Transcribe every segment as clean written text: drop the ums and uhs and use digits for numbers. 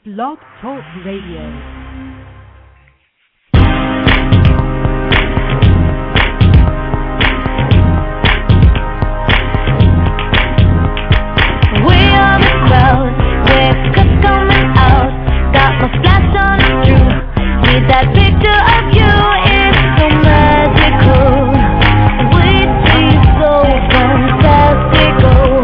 Blog Talk Radio. That picture of you is so magical. We see so fantastical.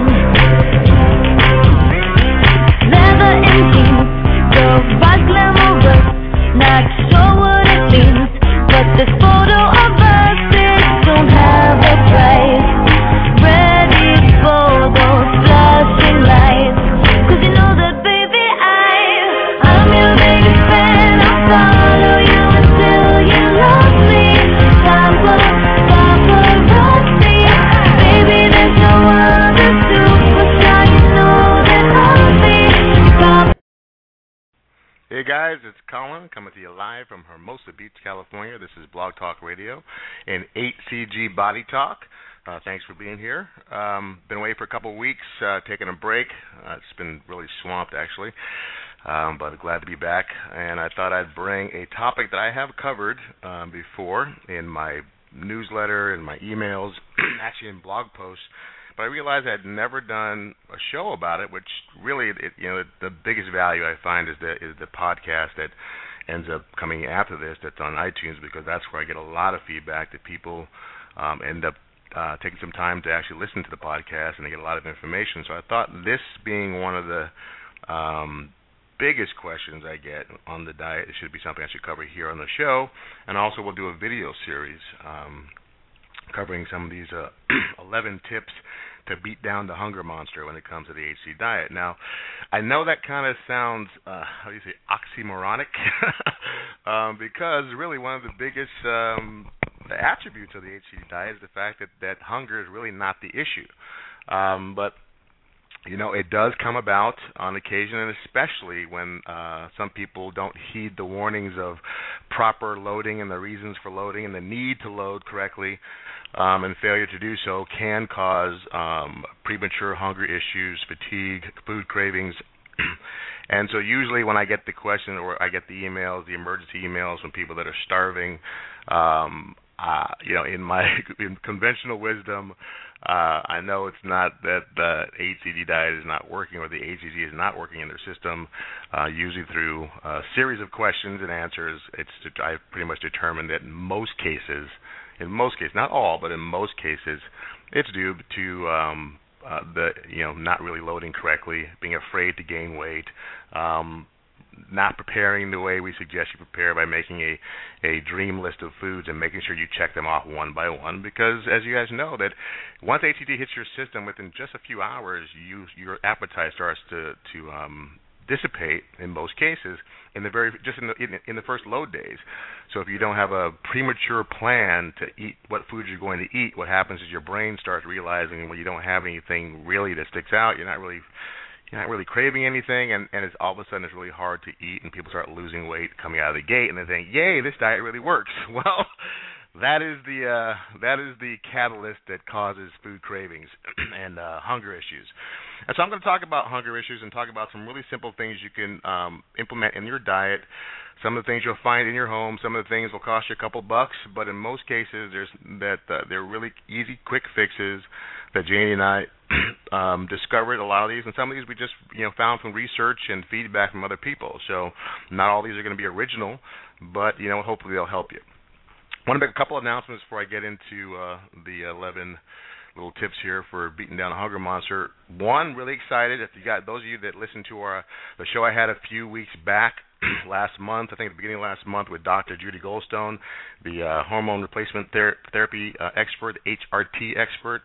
Leather and jeans, the vibe glamorous. Not sure what it means, but this photo of us don't have a price. Ready for those flashing lights. 'Cause you know that baby I'm your biggest fan. I'll follow you. Hey guys, it's Colin coming to you live from Hermosa Beach, California. This is Blog Talk Radio and 8CG Body Talk. Thanks for being here. Been away for a couple of weeks, taking a break. It's been really swamped actually, but glad to be back. And I thought I'd bring a topic that I have covered before in my newsletter and my emails, actually in blog posts. But I realized I'd never done a show about it, which really, the biggest value I find is the podcast that ends up coming after this that's on iTunes, because that's where I get a lot of feedback that people end up taking some time to actually listen to the podcast, and they get a lot of information. So I thought this being one of the biggest questions I get on the diet, it should be something I should cover here on the show. And also we'll do a video series covering some of these 11 tips to beat down the hunger monster when it comes to the HC diet. Now, I know that kind of sounds, oxymoronic, because really one of the biggest attributes of the HC diet is the fact that hunger is really not the issue. But it does come about on occasion, and especially when some people don't heed the warnings of proper loading and the reasons for loading and the need to load correctly, and failure to do so can cause premature hunger issues, fatigue, food cravings. And so usually when I get the question or I get the emails, the emergency emails from people that are starving, in conventional wisdom, I know it's not that the HCG diet is not working or the HCG is not working in their system. Usually through a series of questions and answers, I've pretty much determined that in most cases, not all, but in most cases, it's due to not really loading correctly, being afraid to gain weight, not preparing the way we suggest you prepare by making a dream list of foods and making sure you check them off one by one, because as you guys know, that once HCG hits your system, within just a few hours, your appetite starts to dissipate in most cases in the first load days. So if you don't have a premature plan to eat what foods you're going to eat, what happens is your brain starts realizing when you don't have anything really that sticks out, you're not really craving anything, and it's all of a sudden it's really hard to eat, and people start losing weight coming out of the gate, and they think, "Yay, this diet really works." Well, that is the catalyst that causes food cravings and hunger issues. And so I'm going to talk about hunger issues and talk about some really simple things you can implement in your diet. Some of the things you'll find in your home. Some of the things will cost you a couple bucks, but in most cases, they're really easy, quick fixes that Janie and I discovered a lot of these, and some of these we just found from research and feedback from other people. So not all these are going to be original, but hopefully they'll help you. I want to make a couple announcements before I get into the 11 little tips here for beating down a hunger monster. One, really excited if you got those of you that listened to the show I had a few weeks back last month, I think at the beginning of last month, with Dr. Judy Goldstone, the hormone replacement therapy expert, HRT expert.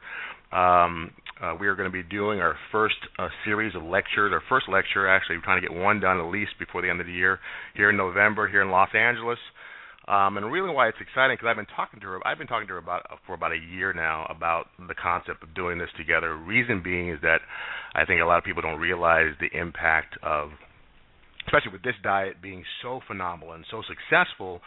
We are going to be doing our first series of lectures, our first lecture actually. We're trying to get one done at least before the end of the year here in November here in Los Angeles. And really why it's exciting, because I've been talking to her for about a year now about the concept of doing this together. Reason being is that I think a lot of people don't realize the impact of, especially with this diet being so phenomenal and so successful,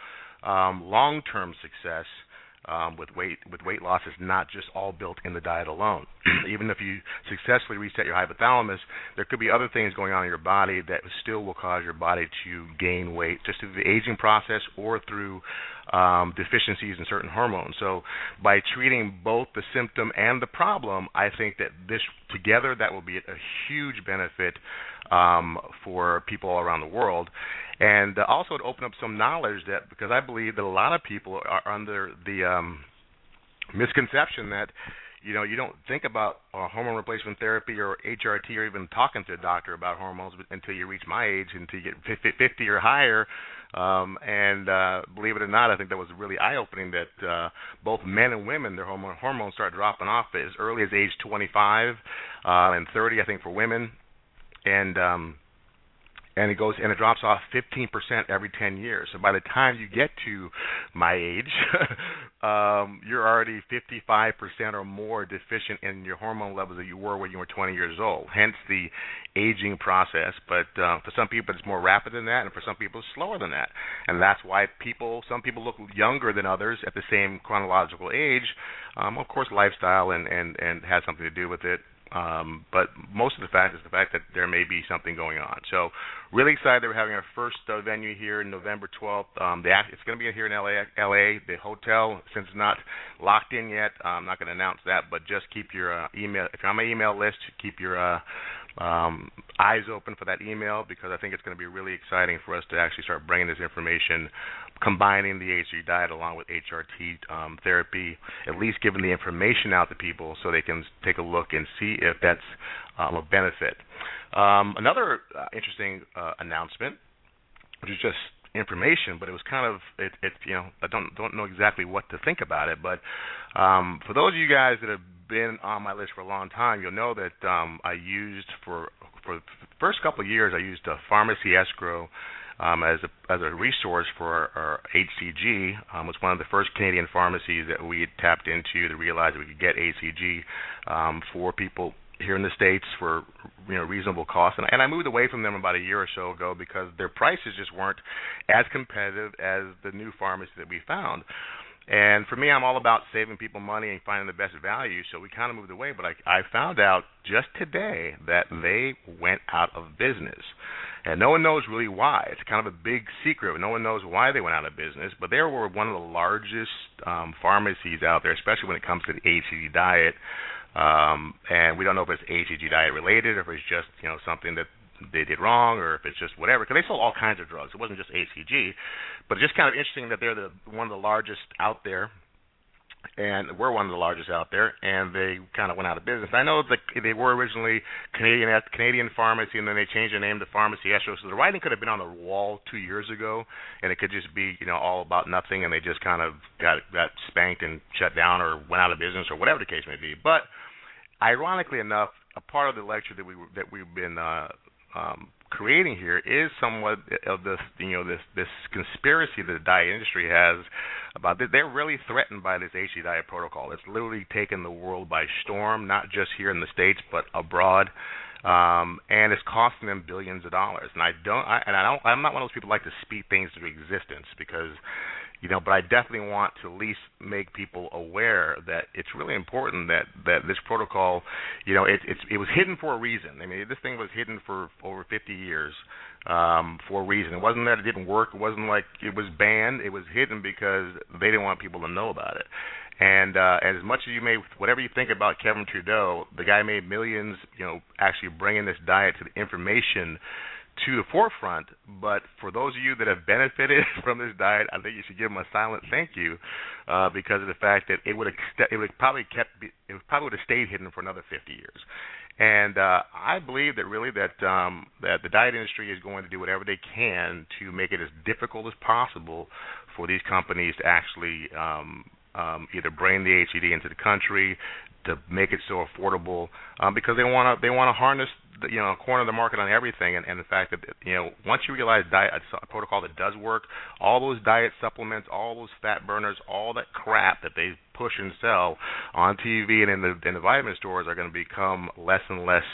long-term success with weight loss is not just all built in the diet alone. even if you successfully reset your hypothalamus, there could be other things going on in your body that still will cause your body to gain weight, just through the aging process or through deficiencies in certain hormones. So by treating both the symptom and the problem, I think that this together, that will be a huge benefit for people all around the world. And also to open up some knowledge, that because I believe that a lot of people are under the misconception that you don't think about hormone replacement therapy or HRT or even talking to a doctor about hormones until you reach my age, until you get 50 or higher. And believe it or not, I think that was really eye-opening that both men and women, their hormones start dropping off as early as age 25 and 30, I think, for women. And it drops off 15% every 10 years. So by the time you get to my age, you're already 55% or more deficient in your hormone levels that you were when you were 20 years old. Hence the aging process. But for some people, it's more rapid than that, and for some people, it's slower than that. And that's why some people look younger than others at the same chronological age. Of course, lifestyle and has something to do with it. But most of the fact is the fact that there may be something going on. So really excited that we're having our first venue here in November 12th. It's going to be here in LA. The hotel, since it's not locked in yet, I'm not going to announce that, but just keep your email. If you're on my email list, keep your eyes open for that email, because I think it's going to be really exciting for us to actually start bringing this information, combining the HRT diet along with HRT therapy, at least giving the information out to people so they can take a look and see if that's a benefit. Another interesting announcement, which is just information, but it was kind of I don't know exactly what to think about it, but for those of you guys that have been on my list for a long time, you'll know that I used for the first couple of years, I used Pharmacy Escrow as a resource for our HCG. It was one of the first Canadian pharmacies that we had tapped into to realize that we could get HCG for people here in the States for reasonable cost. And I moved away from them about a year or so ago because their prices just weren't as competitive as the new pharmacy that we found. And for me, I'm all about saving people money and finding the best value, so we kind of moved away. But I found out just today that they went out of business. And no one knows really why. It's kind of a big secret. No one knows why they went out of business, but they were one of the largest pharmacies out there, especially when it comes to the HCG diet. And we don't know if it's HCG diet related, or if it's just something that they did wrong, or if it's just whatever, because they sold all kinds of drugs. It wasn't just HCG, but it's just kind of interesting that they're one of the largest out there, and we're one of the largest out there, and they kind of went out of business. I know that they were originally Canadian Pharmacy, and then they changed their name to Pharmacy Escrow, so the writing could have been on the wall 2 years ago, and it could just be all about nothing, and they just kind of got spanked and shut down or went out of business or whatever the case may be. But ironically enough, a part of the lecture that we've been creating here is somewhat of this, this conspiracy that the diet industry has about that they're really threatened by this HCG diet protocol. It's literally taken the world by storm, not just here in the States but abroad, and it's costing them billions of dollars. And I'm not one of those people who like to speak things into existence, because but I definitely want to at least make people aware that it's really important that this protocol, it was hidden for a reason. I mean, this thing was hidden for over 50 years for a reason. It wasn't that it didn't work. It wasn't like it was banned. It was hidden because they didn't want people to know about it. And as much as whatever you think about Kevin Trudeau, the guy made millions, actually bringing this diet to the information to the forefront. But for those of you that have benefited from this diet, I think you should give them a silent thank you, because of the fact that it would probably would have stayed hidden for another 50 years. And I believe that really that the diet industry is going to do whatever they can to make it as difficult as possible for these companies to actually either bring the HCG into the country, to make it so affordable, because they want to harness corner the market on everything, and the fact that once you realize a protocol that does work, all those diet supplements, all those fat burners, all that crap that they push and sell on TV and in the vitamin stores are going to become less and less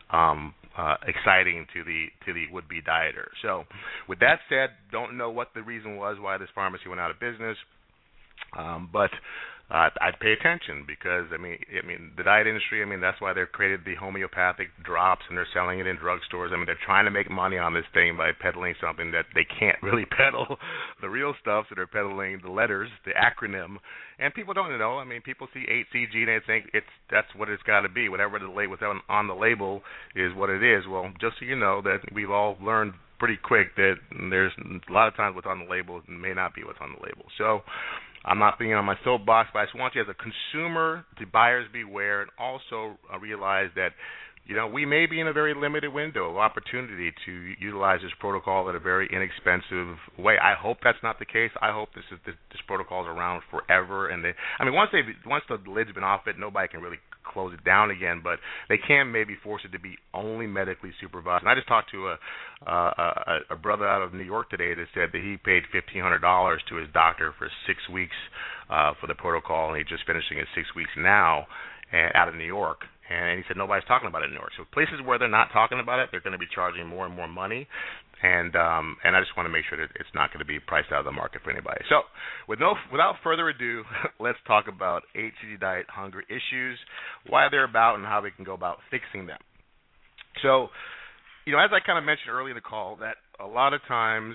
exciting to the would-be dieter. So with that said, don't know what the reason was why this pharmacy went out of business. But I'd pay attention because I mean the diet industry. I mean that's why they've created the homeopathic drops and they're selling it in drugstores. I mean they're trying to make money on this thing by peddling something that they can't really peddle. The real stuff that they're peddling, the letters, the acronym, and people don't know. I mean people see 8CG and they think that's what it's got to be. Whatever the label on the label is what it is. Well, just so you know that we've all learned pretty quick that there's a lot of times what's on the label may not be what's on the label. So I'm not being on my soapbox, but I just want you as a consumer to buyers beware and also realize that, you know, we may be in a very limited window of opportunity to utilize this protocol in a very inexpensive way. I hope that's not the case. I hope this protocol is around forever. And once the lid's been off it, nobody can really close it down again. But they can maybe force it to be only medically supervised. And I just talked to a brother out of New York today that said that he paid $1,500 to his doctor for 6 weeks for the protocol, and he's just finishing his 6 weeks now out of New York. And he said nobody's talking about it in New York. So places where they're not talking about it, they're going to be charging more and more money. And I just want to make sure that it's not going to be priced out of the market for anybody. So without further ado, let's talk about HCG diet hunger issues, why they're about, and how we can go about fixing them. So, you know, as I kind of mentioned earlier in the call, that a lot of times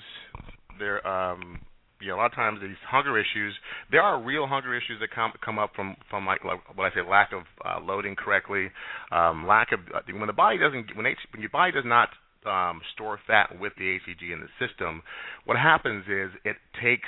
a lot of times these hunger issues, there are real hunger issues that come up from like what I say, lack of loading correctly, lack of when your body does not store fat with the HCG in the system. What happens is it takes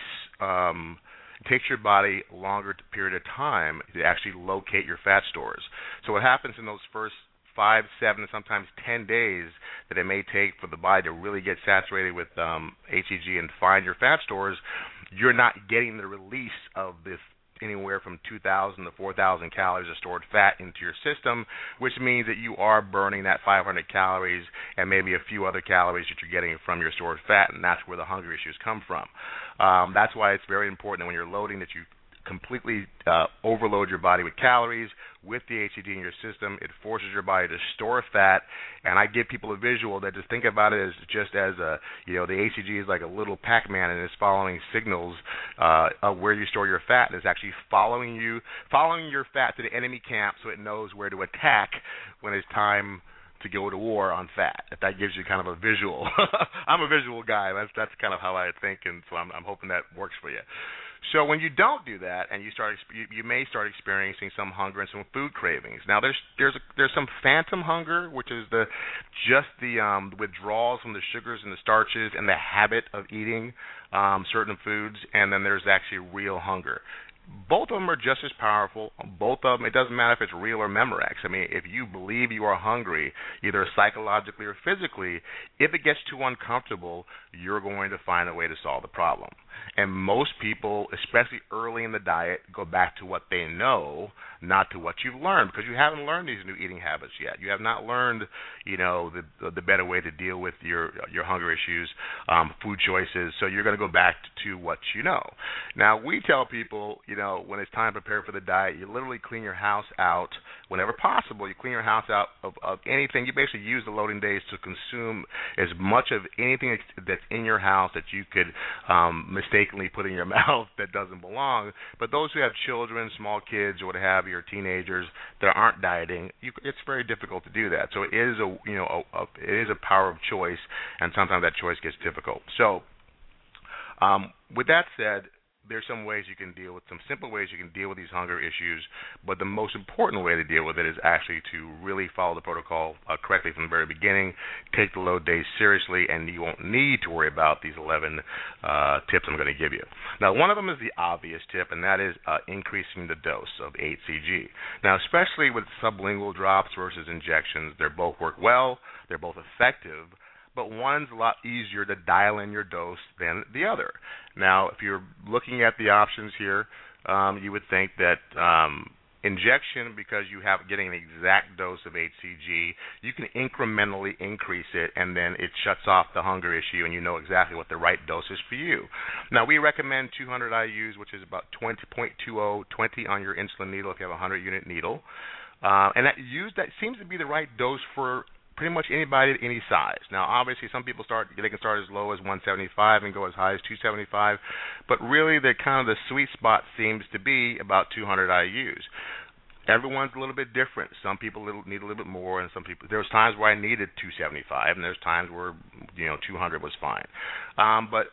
your body a longer period of time to actually locate your fat stores. So what happens in those first 5, 7, and sometimes 10 days that it may take for the body to really get saturated with HCG and find your fat stores, you're not getting the release of this anywhere from 2,000 to 4,000 calories of stored fat into your system, which means that you are burning that 500 calories and maybe a few other calories that you're getting from your stored fat, and that's where the hunger issues come from. That's why it's very important that when you're loading that you completely overload your body with calories with the HCG in your system. It forces your body to store fat, and I give people a visual that just think about it as just as the HCG is like a little Pac-Man and it's following signals of where you store your fat, and it's actually following your fat to the enemy camp so it knows where to attack when it's time to go to war on fat. If that gives you kind of a visual. I'm a visual guy. That's kind of how I think, and so I'm hoping that works for you. So when you don't do that, and you may start experiencing some hunger and some food cravings. Now there's some phantom hunger, which is the withdrawals from the sugars and the starches and the habit of eating certain foods, and then there's actually real hunger. Both of them are just as powerful. Both of them, it doesn't matter if it's real or Memorex. I mean, if you believe you are hungry, either psychologically or physically, if it gets too uncomfortable, you're going to find a way to solve the problem. And most people, especially early in the diet, go back to what they know, not to what you've learned, because you haven't learned these new eating habits yet. You have not learned, the better way to deal with your hunger issues, food choices. So you're going to go back to what you know. Now, we tell people, when it's time to prepare for the diet, you literally clean your house out whenever possible. You clean your house out of anything. You basically use the loading days to consume as much of anything that's in your house that you could mistakenly put in your mouth that doesn't belong. But those who have children, small kids, or what have you, or teenagers that aren't dieting, it's very difficult to do that. So it is it is a power of choice, and sometimes that choice gets difficult. So with that said, there's some simple ways you can deal with these hunger issues, but the most important way to deal with it is actually to really follow the protocol correctly from the very beginning, take the load days seriously, and you won't need to worry about these 11 tips I'm going to give you. Now, one of them is the obvious tip, and that is increasing the dose of HCG. Now, especially with sublingual drops versus injections, they both work well, they're both effective, but one's a lot easier to dial in your dose than the other. Now, if you're looking at the options here, you would think that injection, because you have getting an exact dose of HCG, you can incrementally increase it, and then it shuts off the hunger issue, and you know exactly what the right dose is for you. Now, we recommend 200 IUs, which is about 20 on your insulin needle if you have a 100-unit needle. And that seems to be the right dose for pretty much anybody at any size. Now, obviously, some people they can start as low as 175 and go as high as 275, but really, the sweet spot seems to be about 200 IUs. Everyone's a little bit different. Some people need a little bit more, and some people. There was times where I needed 275, and there's times where 200 was fine. But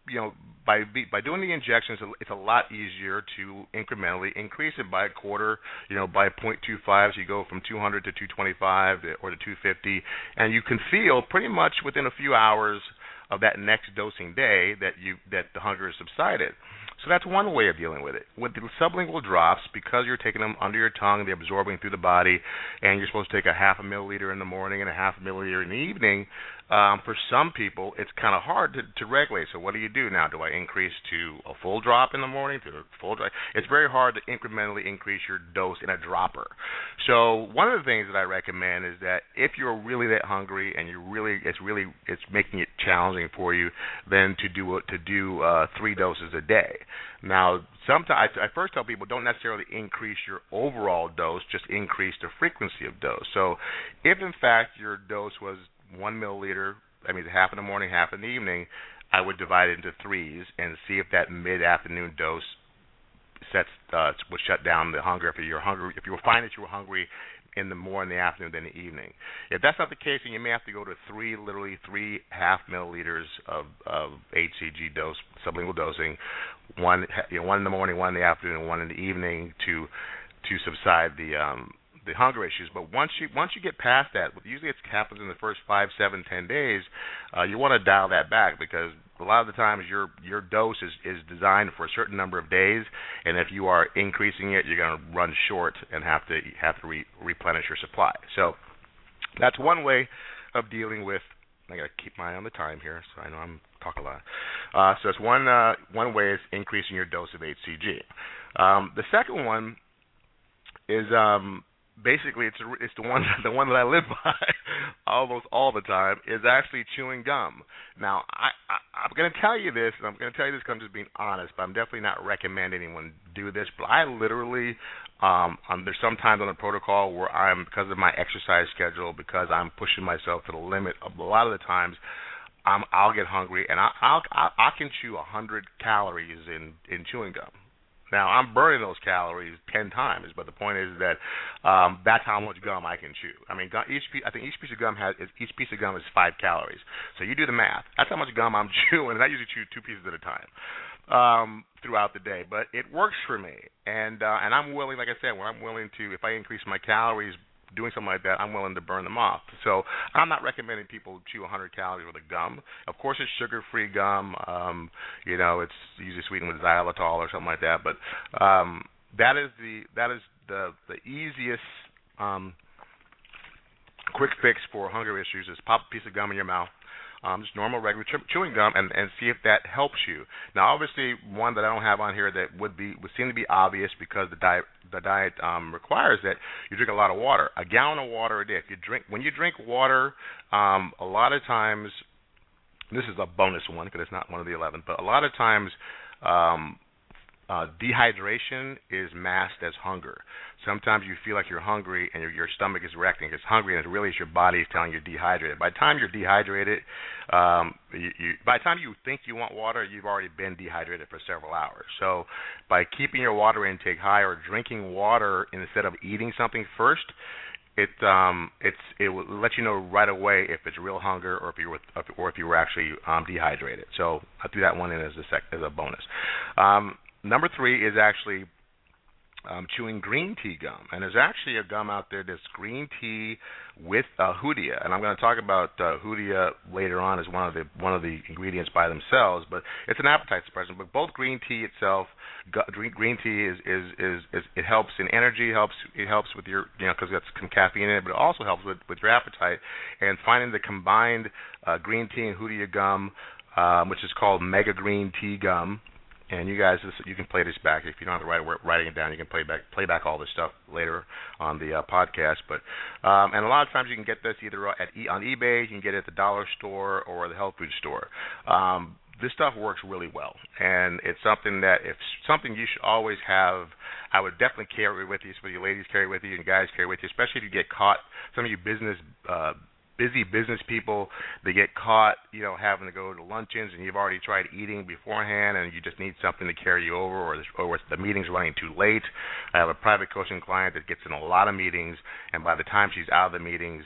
by doing the injections, it's a lot easier to incrementally increase it by a quarter, by 0.25. So you go from 200 to 225 or to 250, and you can feel pretty much within a few hours of that next dosing day that the hunger has subsided. So that's one way of dealing with it. With the sublingual drops, because you're taking them under your tongue, they're absorbing through the body, and you're supposed to take a half a milliliter in the morning and a half a milliliter in the evening, for some people, it's kind of hard to regulate. So what do you do now? Do I increase to a full drop in the morning, to a full drop? It's very hard to incrementally increase your dose in a dropper. So one of the things that I recommend is that if you're really that hungry and it's making it challenging for you, then to do 3 doses a day. Now, sometimes I first tell people don't necessarily increase your overall dose, just increase the frequency of dose. So if in fact your dose was 1 milliliter, half in the morning, half in the evening, I would divide it into 3s and see if that mid-afternoon dose would shut down the hunger. If you find that you were hungry more in the afternoon than the evening. If that's not the case, then you may have to go to 3 half milliliters of HCG dose, sublingual dosing, one in the morning, one in the afternoon, and one in the evening to subside the hunger issues. But once you get past that, usually it happens in the first 5, 7, 10 days, you want to dial that back, because a lot of the times your dose is designed for a certain number of days, and if you are increasing it, you're going to run short and have to replenish your supply. So that's one way of dealing with. I got to keep my eye on the time here, so I know I'm talking a lot. So it's one way is increasing your dose of HCG. The second one is basically it's the one that I live by almost all the time, is actually chewing gum. Now I'm going to tell you this, and I'm going to tell you this because I'm just being honest, but I'm definitely not recommending anyone do this. But I literally there's sometimes on the protocol where because of my exercise schedule, because I'm pushing myself to the limit, a lot of the times I'll get hungry and I can chew 100 calories in chewing gum. Now, I'm burning those calories 10 times, but the point is that that's how much gum I can chew. I think each piece of gum is 5 calories. So you do the math. That's how much gum I'm chewing, and I usually chew 2 pieces at a time throughout the day. But it works for me, and I'm willing, like I said, if I increase my calories doing something like that, I'm willing to burn them off. So I'm not recommending people chew 100 calories with a gum. Of course, it's sugar-free gum. It's usually sweetened with xylitol or something like that. But that is the easiest quick fix for hunger issues is pop a piece of gum in your mouth. Just normal, regular chewing gum, and see if that helps you. Now, obviously, one that I don't have on here that would seem to be obvious because the diet requires that you drink a lot of water. A gallon of water a day. When you drink water, a lot of times, this is a bonus one because it's not one of the 11, but a lot of times dehydration is masked as hunger. Sometimes you feel like you're hungry and your stomach is reacting as hungry, and it really is your body telling you dehydrated. By the time you're dehydrated, by the time you think you want water, you've already been dehydrated for several hours. So by keeping your water intake high or drinking water instead of eating something first, it will let you know right away if it's real hunger or if you were actually dehydrated. So I threw that one in as a bonus. Number 3 is actually chewing green tea gum, and there's actually a gum out there that's green tea with Hoodia, and I'm going to talk about Hoodia later on as one of the ingredients by themselves, but it's an appetite suppressant. But both green tea itself, green tea is it helps in energy, it helps with your because it's some caffeine in it, but it also helps with your appetite. And finding the combined green tea and Hoodia gum, which is called Mega Green Tea Gum. And you guys, you can play this back if you don't have to writing it down. You can play back all this stuff later on the podcast. But and a lot of times you can get this either on eBay, you can get it at the dollar store or the health food store. This stuff works really well, and it's something you should always have. I would definitely carry with you, so you ladies carry with you and guys carry with you, especially if you get caught. Some of you business busy business people, they get caught, having to go to luncheons, and you've already tried eating beforehand, and you just need something to carry you over, or the meeting's running too late. I have a private coaching client that gets in a lot of meetings, and by the time she's out of the meetings,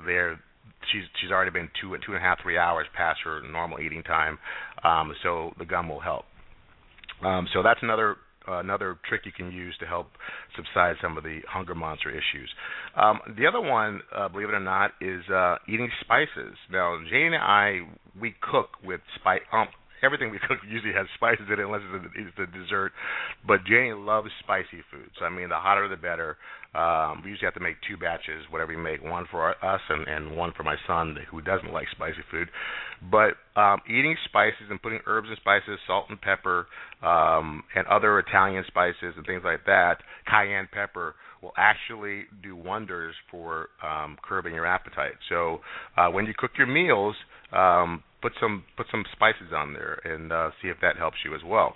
she's already been 2.5, 3 hours past her normal eating time. So the gum will help. So that's another trick you can use to help subside some of the hunger monster issues. The other one, believe it or not, is eating spices. Now, Jane and I, we cook with spice. Everything we cook usually has spices in it, unless it's a dessert. But Jane loves spicy food. So, the hotter the better. We usually have to make 2 batches, whatever we make, one for us and one for my son who doesn't like spicy food. But eating spices and putting herbs and spices, salt and pepper, and other Italian spices and things like that, cayenne pepper, will actually do wonders for curbing your appetite. So when you cook your meals, put some spices on there and see if that helps you as well.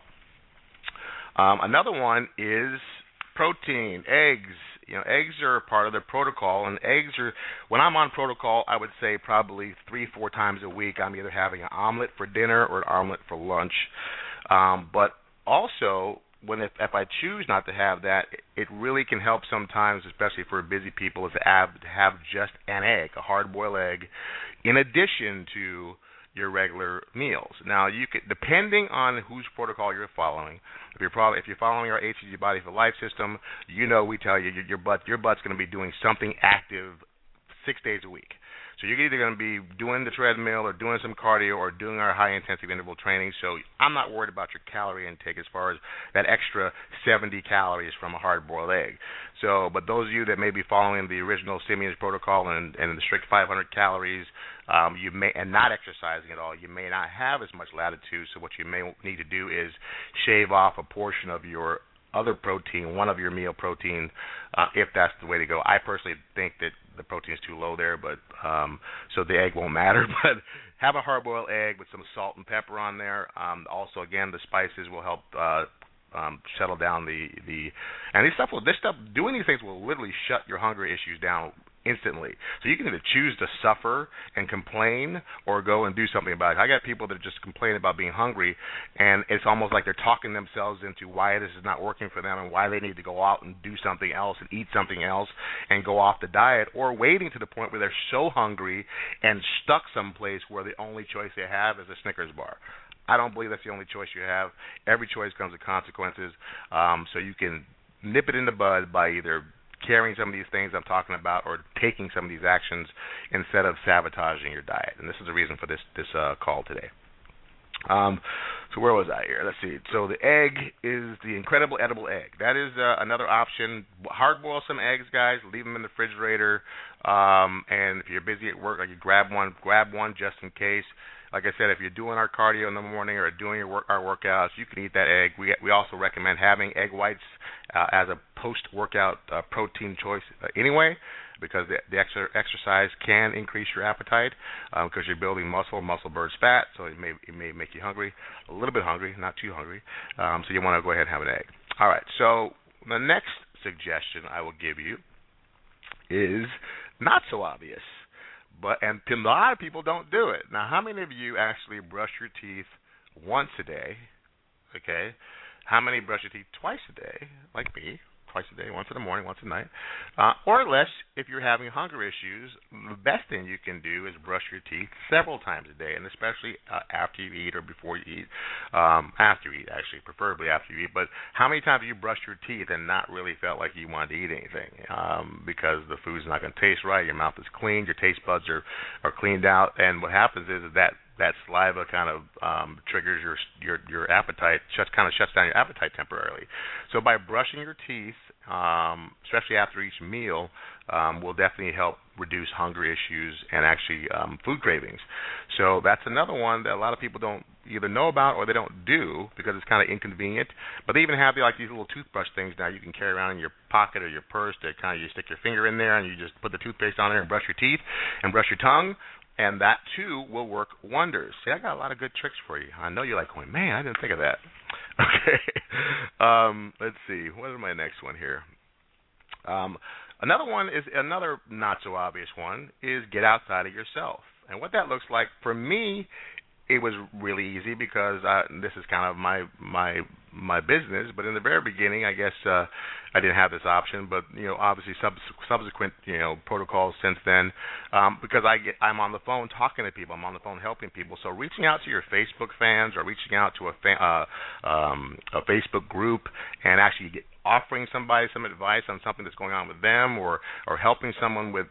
Another one is protein, eggs. Eggs are part of the protocol, and eggs are, when I'm on protocol, I would say probably 3-4 times a week. I'm either having an omelet for dinner or an omelet for lunch. But also, if I choose not to have that, it really can help sometimes, especially for busy people, is to have just an egg, a hard-boiled egg, in addition to your regular meals. Now, you could, depending on whose protocol you're following, if you're following our HCG Body for Life system, we tell you your butt's going to be doing something active 6 days a week. So you're either going to be doing the treadmill or doing some cardio or doing our high-intensity interval training. So I'm not worried about your calorie intake as far as that extra 70 calories from a hard-boiled egg. So, but those of you that may be following the original Simeon's protocol and the strict 500 calories, you may, and not exercising at all, you may not have as much latitude. So what you may need to do is shave off a portion of your other protein, one of your meal protein, if that's the way to go. I personally think that the protein is too low there, but so the egg won't matter. But have a hard-boiled egg with some salt and pepper on there. Also, again, the spices will help settle down the and doing these things will literally shut your hunger issues down instantly. So you can either choose to suffer and complain or go and do something about it. I got people that just complain about being hungry, and it's almost like they're talking themselves into why this is not working for them and why they need to go out and do something else and eat something else and go off the diet, or waiting to the point where they're so hungry and stuck someplace where the only choice they have is a Snickers bar. I don't believe that's the only choice you have. Every choice comes with consequences, so you can nip it in the bud by either carrying some of these things I'm talking about or taking some of these actions instead of sabotaging your diet. And this is the reason for this call today. So where was I here? Let's see. So the egg is the incredible edible egg. That is another option. Hard boil some eggs, guys. Leave them in the refrigerator. And if you're busy at work, grab one just in case. Like I said, if you're doing our cardio in the morning or doing our workouts, you can eat that egg. We also recommend having egg whites as a post-workout protein choice anyway, because the exercise can increase your appetite because you're building muscle. Muscle burns fat, so it may make you hungry, a little bit hungry, not too hungry. So you want to go ahead and have an egg. All right, so the next suggestion I will give you is not so obvious. And a lot of people don't do it. Now, how many of you actually brush your teeth once a day? Okay. How many brush your teeth twice a day, like me? Twice a day, once in the morning, once at night. Or less, if you're having hunger issues, the best thing you can do is brush your teeth several times a day, and especially after you eat or before you eat. After you eat, actually, preferably after you eat. But how many times have you brushed your teeth and not really felt like you wanted to eat anything because the food's not going to taste right, your mouth is clean, your taste buds are cleaned out, and what happens is that saliva kind of triggers your appetite, shuts down your appetite temporarily. So by brushing your teeth, especially after each meal, will definitely help reduce hunger issues and actually food cravings. So that's another one that a lot of people don't either know about or they don't do because it's kind of inconvenient. But they even have these little toothbrush things now you can carry around in your pocket or your purse that kind of you stick your finger in there and you just put the toothpaste on there and brush your teeth and brush your tongue. And that, too, will work wonders. See, I got a lot of good tricks for you. I know you're like going, man, I didn't think of that. Okay. Let's see. What is my next one here? Another one is another not so obvious one is get outside of yourself. And what that looks like for me, it was really easy because this is kind of my business. But in the very beginning, I guess I didn't have this option. But obviously subsequent protocols since then, because I'm on the phone talking to people, I'm on the phone helping people. So reaching out to your Facebook fans or reaching out to a Facebook group and actually offering somebody some advice on something that's going on with them, or helping someone with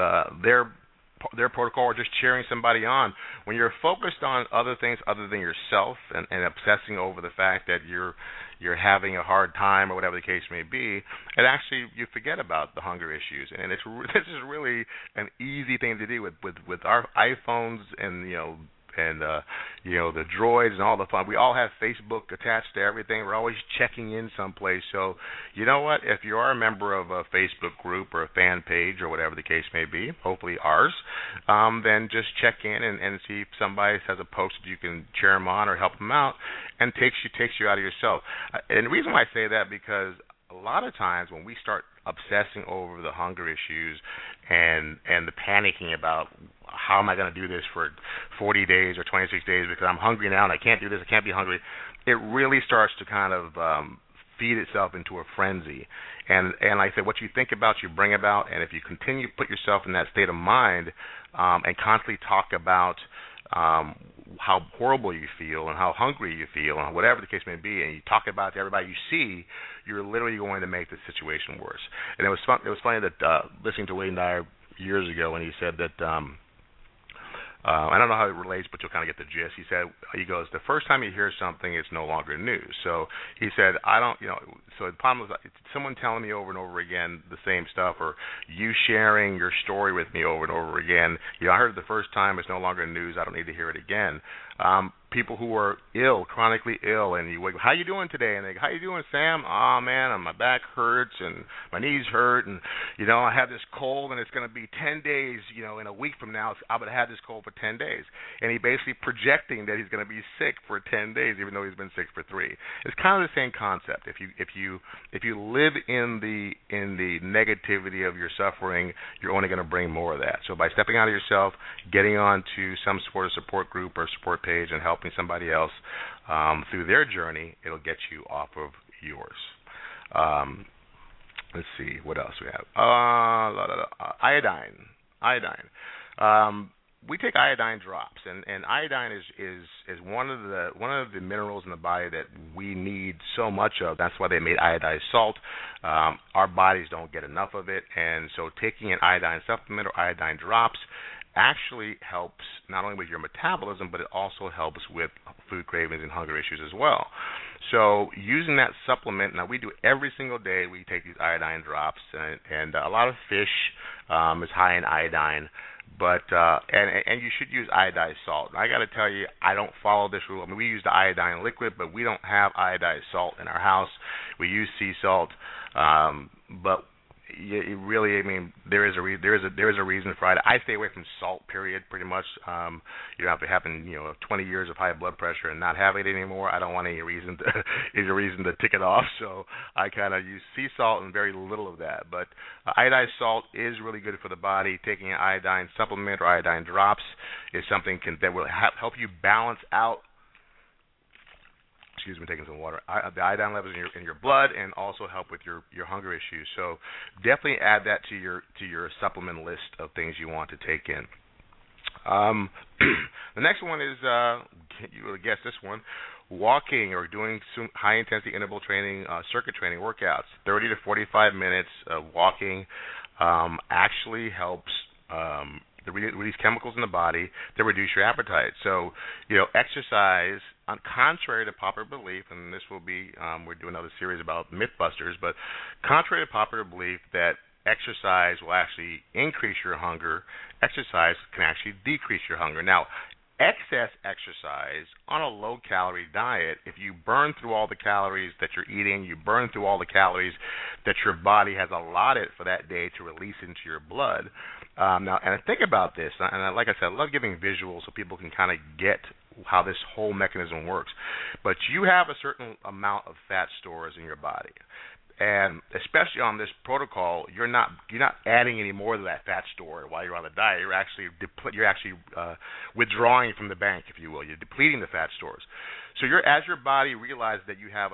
their protocol, or just cheering somebody on. When you're focused on other things other than yourself and obsessing over the fact that you're having a hard time or whatever the case may be, it actually, you forget about the hunger issues. And this is really an easy thing to do with our iPhones and the droids and all the fun. We all have Facebook attached to everything. We're always checking in someplace. So you know what? If you are a member of a Facebook group or a fan page or whatever the case may be, hopefully ours, then just check in and see if somebody has a post that you can cheer them on or help them out, and takes you out of yourself. And the reason why I say that, because a lot of times when we start obsessing over the hunger issues and the panicking about how am I going to do this for 40 days or 26 days because I'm hungry now and I can't do this, I can't be hungry, it really starts to kind of feed itself into a frenzy. And like I said, what you think about, you bring about, and if you continue to put yourself in that state of mind and constantly talk about how horrible you feel and how hungry you feel and whatever the case may be, and you talk about it to everybody you see, you're literally going to make the situation worse. And it was funny that listening to Wayne Dyer years ago when he said that I don't know how it relates, but you'll kind of get the gist. He goes, the first time you hear something, it's no longer news. So he said, so the problem is someone telling me over and over again the same stuff, or you sharing your story with me over and over again. I heard it the first time, it's no longer news, I don't need to hear it again. People who are ill, chronically ill, and you wake up, how you doing today? And they go, how you doing, Sam? Oh, man, my back hurts and my knees hurt, and, I have this cold, and it's going to be 10 days, in a week from now, I'm going to have this cold for 10 days. And he basically projecting that he's going to be sick for 10 days, even though he's been sick for 3. It's kind of the same concept. If you live in the negativity of your suffering, you're only going to bring more of that. So by stepping out of yourself, getting on to some sort of support group or support page and helping somebody else through their journey, it'll get you off of yours. Let's see, what else we have? Iodine. We take iodine drops, and iodine is one of the minerals in the body that we need so much of. That's why they made iodized salt. Our bodies don't get enough of it, and so taking an iodine supplement or iodine drops actually helps not only with your metabolism, but it also helps with food cravings and hunger issues as well. So using that supplement, now we do every single day, we take these iodine drops, and a lot of fish is high in iodine, but and you should use iodized salt. And I got to tell you, I don't follow this rule. I mean, we use the iodine liquid, but we don't have iodized salt in our house. We use sea salt, but it really, I mean, there is a reason for it. I stay away from salt, period, pretty much. You don't have to happen, 20 years of high blood pressure and not have it anymore. I don't want any reason to tick it off. So I kind of use sea salt and very little of that. But iodized salt is really good for the body. Taking an iodine supplement or iodine drops is something that will help you balance out. Excuse me, taking some water. The iodine levels in your blood, and also help with your hunger issues. So definitely add that to your supplement list of things you want to take in. The next one is you will guess this one: walking or doing some high intensity interval training, circuit training workouts. 30 to 45 minutes of walking actually helps to release chemicals in the body that reduce your appetite. So, exercise, contrary to popular belief, and this will be, we're doing another series about Mythbusters, but contrary to popular belief that exercise will actually increase your hunger, exercise can actually decrease your hunger. Now, excess exercise on a low-calorie diet, if you burn through all the calories that you're eating, you burn through all the calories that your body has allotted for that day to release into your blood. Now, and think about this, and like I said, I love giving visuals so people can kind of get how this whole mechanism works. But you have a certain amount of fat stores in your body. And especially on this protocol, you're not adding any more to that fat store while you're on the diet. You're actually withdrawing from the bank, if you will. You're depleting the fat stores. So as your body realizes that you have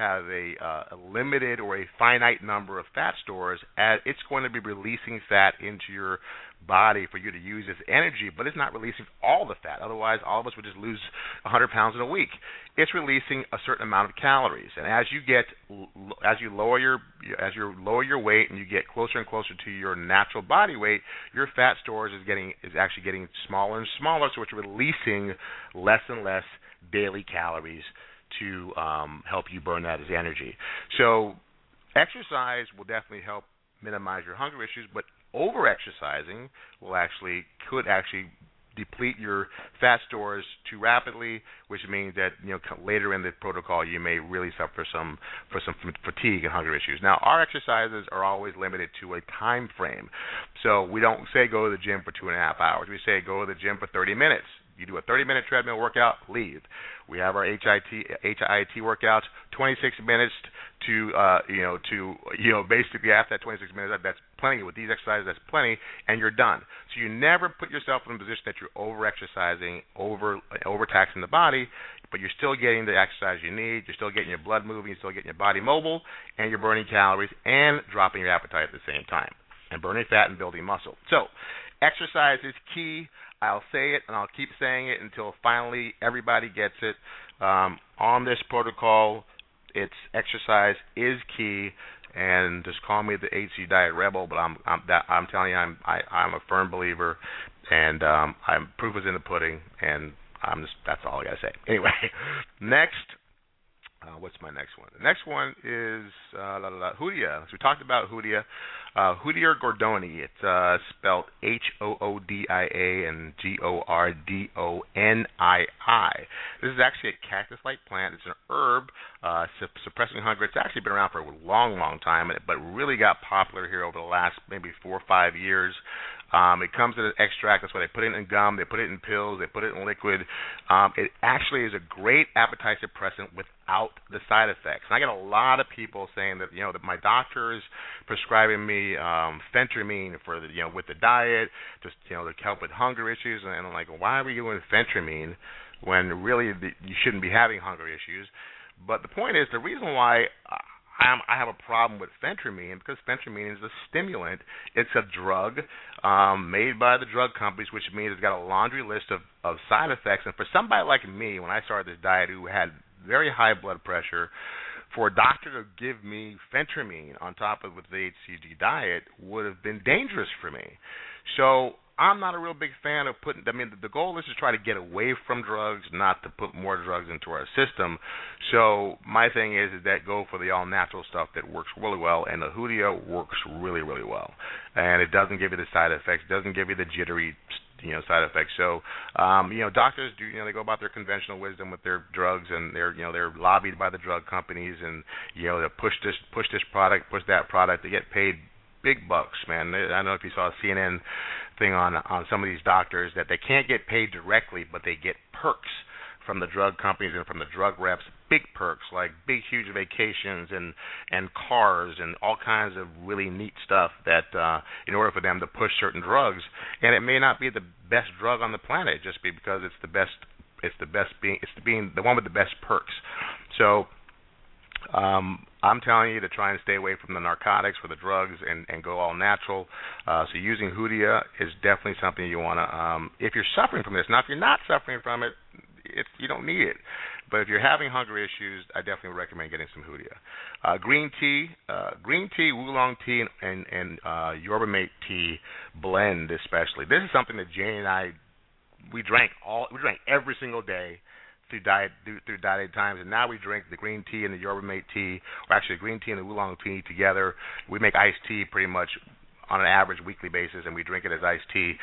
a limited or a finite number of fat stores, it's going to be releasing fat into your body for you to use as energy, but it's not releasing all the fat. Otherwise, all of us would just lose 100 pounds in a week. It's releasing a certain amount of calories, and as you lower your weight and you get closer and closer to your natural body weight, your fat stores is actually getting smaller and smaller, so it's releasing less and less daily calories to help you burn that as energy. So exercise will definitely help minimize your hunger issues, but over-exercising could actually deplete your fat stores too rapidly, which means that later in the protocol you may really suffer from fatigue and hunger issues. Now, our exercises are always limited to a time frame, so we don't say go to the gym for 2.5 hours. We say go to the gym for 30 minutes. You do a 30-minute treadmill workout, leave. We have our HIIT workouts, 26 minutes to basically after that 26 minutes, that's plenty. With these exercises, that's plenty, and you're done. So you never put yourself in a position that you're over-exercising, overtaxing the body, but you're still getting the exercise you need. You're still getting your blood moving. You're still getting your body mobile, and you're burning calories and dropping your appetite at the same time, and burning fat and building muscle. So exercise is key. I'll say it, and I'll keep saying it until finally everybody gets it. On this protocol, it's exercise is key, and just call me the HC Diet Rebel, but I'm telling you, I'm a firm believer, and proof is in the pudding, and that's all I gotta say. Anyway, next. What's my next one? The next one is Hoodia. So we talked about Hoodia. Hoodia Gordonii. It's spelled Hoodia and Gordonii. This is actually a cactus-like plant. It's an herb suppressing hunger. It's actually been around for a long, long time, but really got popular here over the last maybe 4 or 5 years. It comes in an extract. That's why they put it in gum. They put it in pills. They put it in liquid. It actually is a great appetite suppressant without the side effects. And I get a lot of people saying that that my doctor is prescribing me phentermine for with the diet, just to help with hunger issues. And I'm like, why are we doing phentermine when really you shouldn't be having hunger issues? But the point is, the reason why I have a problem with phentermine, because phentermine is a stimulant. It's a drug made by the drug companies, which means it's got a laundry list of side effects. And for somebody like me, when I started this diet, who had very high blood pressure, for a doctor to give me phentermine on top of with the HCG diet would have been dangerous for me. So I'm not a real big fan of the goal is to try to get away from drugs, not to put more drugs into our system. So my thing is that go for the all-natural stuff that works really well, and the Hoodia works really, really well. And it doesn't give you the side effects, doesn't give you the jittery side effects. So doctors do they go about their conventional wisdom with their drugs, and they're lobbied by the drug companies, and they push this product, push that product. They get paid big bucks, man. I don't know if you saw a CNN thing on some of these doctors that they can't get paid directly, but they get perks from the drug companies and from the drug reps, big perks like big, huge vacations and cars and all kinds of really neat stuff that in order for them to push certain drugs. And it may not be the best drug on the planet just because it's the one with the best perks. So I'm telling you to try and stay away from the narcotics or the drugs and go all natural. So using Hoodia is definitely something you want to, if you're suffering from this. Now, if you're not suffering from it, you don't need it. But if you're having hunger issues, I definitely recommend getting some Hoodia. Green tea, oolong tea, and Yerba Mate tea blend especially. This is something that Jane and I, we drank every single day through diet times, and now we drink the green tea and the Yerba Mate tea, or actually the green tea and the oolong tea together. We make iced tea pretty much on an average weekly basis, and we drink it as iced tea.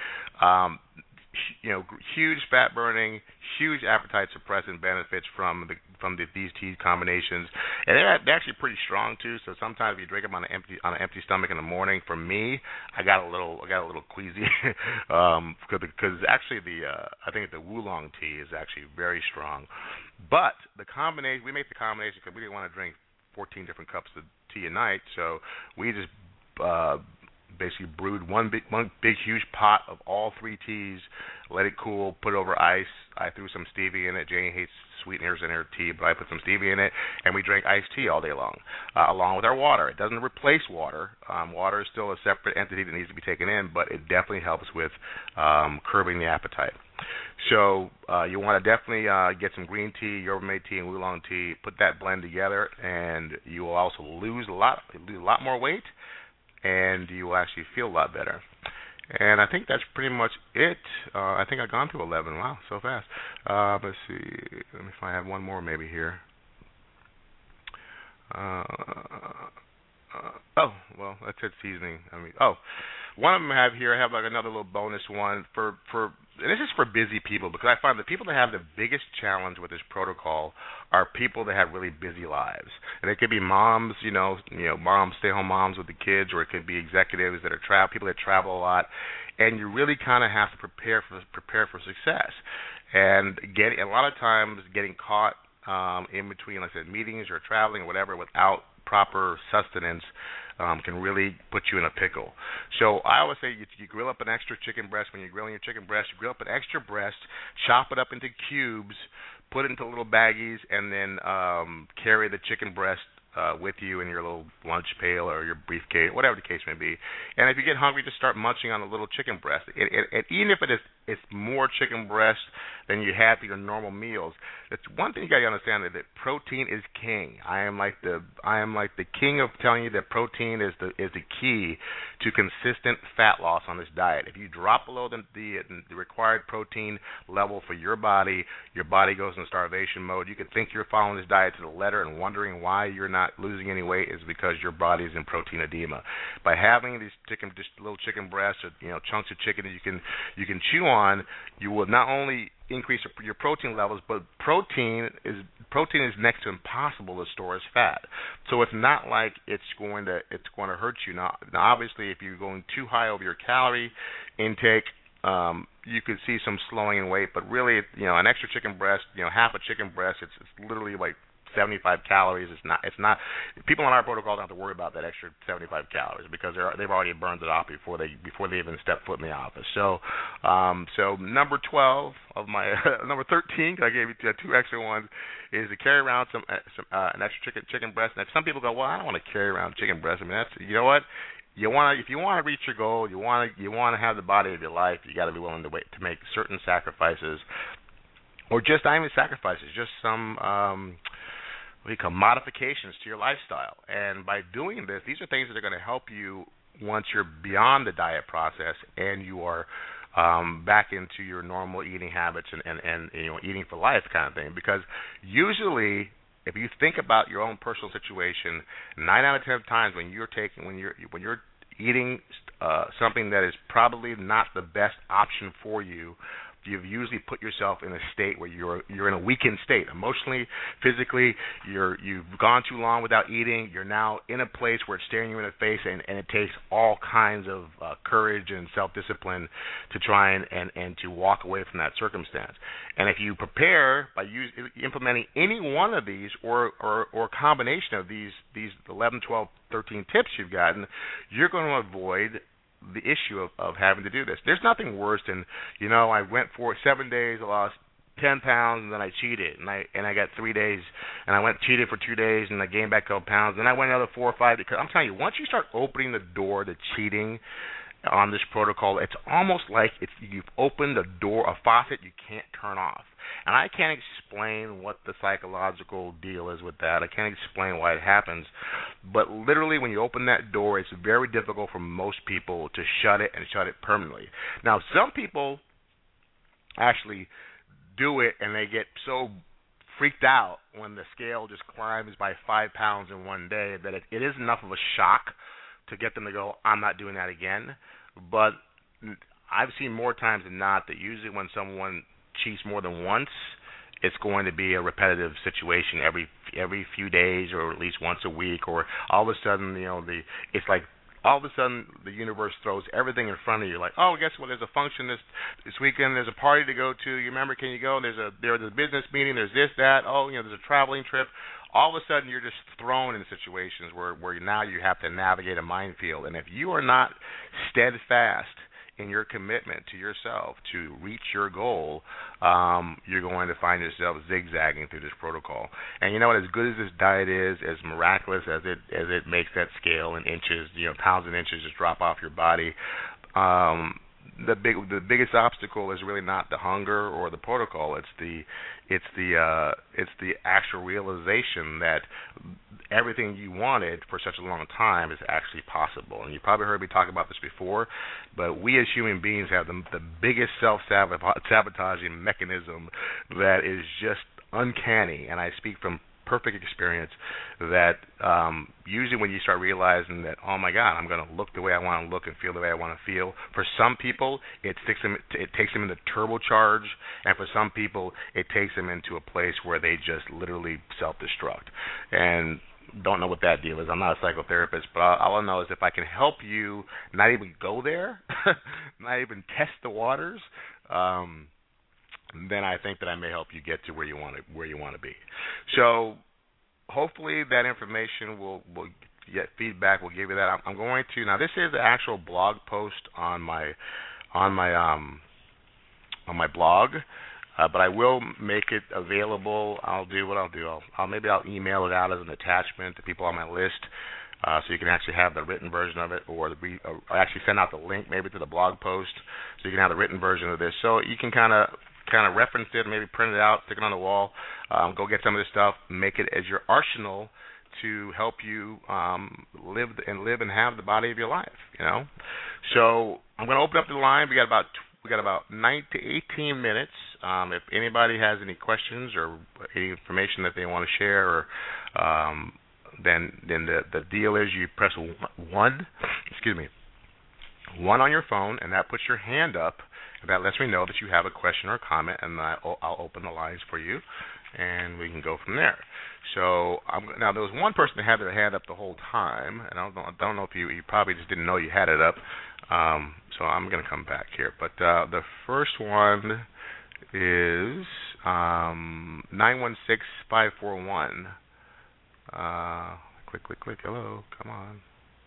Huge fat burning, huge appetite suppressant benefits from these tea combinations, and they're actually pretty strong too. So sometimes if you drink them on an empty stomach in the morning, for me, I got a little queasy because actually I think the oolong tea is actually very strong. But the combination, we make the combination because we didn't want to drink 14 different cups of tea a night. So we just basically brewed one big huge pot of all 3 teas, let it cool, put it over ice. I threw some stevia in it. Janie hates sweeteners in her tea, but I put some stevia in it, and we drank iced tea all day long, along with our water. It doesn't replace water. Water is still a separate entity that needs to be taken in, but it definitely helps with curbing the appetite. So you want to definitely get some green tea, yerba mate tea, and oolong tea. Put that blend together, and you will also lose a lot more weight, and you will actually feel a lot better. And I think that's pretty much it. I think I've gone through 11. Wow, so fast. Let's see. Let me find. I have one more maybe here. Oh, well, that's it. Seasoning. One of them I have here. I have like another little bonus one for and this is for busy people, because I find the people that have the biggest challenge with this protocol are people that have really busy lives. And it could be moms, moms, stay-home moms with the kids, or it could be executives that are people that travel a lot. And you really kind of have to prepare for success. And a lot of times getting caught in between, like I said, meetings or traveling or whatever without proper sustenance can really put you in a pickle. So I always say you grill up an extra chicken breast. When you're grilling your chicken breast, you grill up an extra breast, chop it up into cubes, put it into little baggies, and then carry the chicken breast with you in your little lunch pail or your briefcase, whatever the case may be. And if you get hungry, just start munching on a little chicken breast. And even if it's more chicken breast than you have for your normal meals, it's one thing you got to understand, that protein is king. I am like the king of telling you that protein is the key to consistent fat loss on this diet. If you drop below the required protein level for your body goes into starvation mode. You could think you're following this diet to the letter and wondering why you're not losing any weight is because your body is in protein edema. By having these just little chicken breasts or chunks of chicken that you can chew on, you will not only increase your protein levels, but protein is next to impossible to store as fat. So it's not like it's going to hurt you. Now obviously, if you're going too high over your calorie intake, you could see some slowing in weight. But really, an extra chicken breast, half a chicken breast, it's literally like 75 calories. It's not. People on our protocol don't have to worry about that extra 75 calories because they've already burned it off before they even step foot in the office. So number 12 of my number 13, I gave you two extra ones, is to carry around an extra chicken breast. And some people go, well, I don't want to carry around chicken breast. I mean, that's, you know what? If you want to reach your goal, you want to have the body of your life, you got to be willing to make certain sacrifices, or just not even sacrifices, just some what we call modifications to your lifestyle. And by doing this, these are things that are going to help you once you're beyond the diet process and you are back into your normal eating habits and eating for life kind of thing. Because usually, if you think about your own personal situation, 9 out of 10 times when you're eating something that is probably not the best option for you, you've usually put yourself in a state where you're in a weakened state, emotionally, physically. You've gone too long without eating. You're now in a place where it's staring you in the face, and it takes all kinds of courage and self-discipline to try and to walk away from that circumstance. And if you prepare by implementing any one of these or a combination of these 11, 12, 13 tips you've gotten, you're going to avoid the issue of having to do this. There's nothing worse than, I went for 7 days, I lost 10 pounds, and then I cheated, and I got 3 days, and I cheated for 2 days, and I gained back a couple pounds, then I went another 4 or 5, because I'm telling you, once you start opening the door to cheating on this protocol, it's almost like you've opened a faucet you can't turn off. And I can't explain what the psychological deal is with that. I can't explain why it happens. But literally, when you open that door, it's very difficult for most people to shut it and shut it permanently. Now, some people actually do it, and they get so freaked out when the scale just climbs by 5 pounds in one day that it is enough of a shock to get them to go, I'm not doing that again. But I've seen more times than not that usually when someone cheats more than once, it's going to be a repetitive situation every few days, or at least once a week, or all of a sudden, it's like all of a sudden the universe throws everything in front of you. Like, oh, guess what? There's a function this weekend. There's a party to go to. You remember? Can you go? There's a business meeting. There's this, that. Oh, there's a traveling trip. All of a sudden, you're just thrown in situations where now you have to navigate a minefield. And if you are not steadfast in your commitment to yourself to reach your goal, you're going to find yourself zigzagging through this protocol. And you know what? As good as this diet is, as miraculous as it makes that scale in inches, pounds and inches just drop off your body. The biggest obstacle is really not the hunger or the protocol. It's the actual realization that everything you wanted for such a long time is actually possible. And you probably heard me talk about this before, but we as human beings have the biggest self-sabotaging mechanism that is just uncanny. And I speak from perfect experience that usually when you start realizing that, oh my God, I'm going to look the way I want to look and feel the way I want to feel. For some people, it takes them into turbocharge, and for some people, it takes them into a place where they just literally self-destruct. And don't know what that deal is. I'm not a psychotherapist, but all I know is if I can help you not even go there, not even test the waters, then I think that I may help you get to where you want to be. So hopefully that information will get feedback. We'll give you that. I'm going to now. This is the actual blog post on my blog, but I will make it available. I'll do what I'll do. I'll email it out as an attachment to people on my list. So you can actually have the written version of it, or actually send out the link maybe to the blog post, so you can have the written version of this. So you can kind of reference it, maybe print it out, stick it on the wall, go get some of this stuff, make it as your arsenal to help you live and have the body of your life. So I'm going to open up the line. We got about 9 to 18 minutes. If anybody has any questions or any information that they want to share, or then the deal is you press one on your phone, and that puts your hand up. That lets me know that you have a question or a comment, and I'll open the lines for you, and we can go from there. So now there was one person that had their hand up the whole time, and I don't know if you probably just didn't know you had it up. So I'm going to come back here. But the first one is 916541. Click. Hello, come on.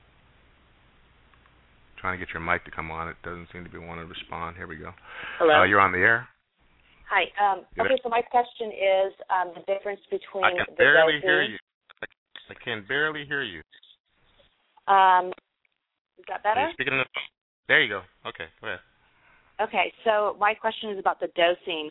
Trying to get your mic to come on. It doesn't seem to be wanting to respond. Here we go. Hello. You're on the air. Hi. Okay, so my question is the difference between I can barely hear you. I can barely hear you. Is that better? Are you speaking in the phone? There you go. Okay, go ahead. Okay, so my question is about the dosing.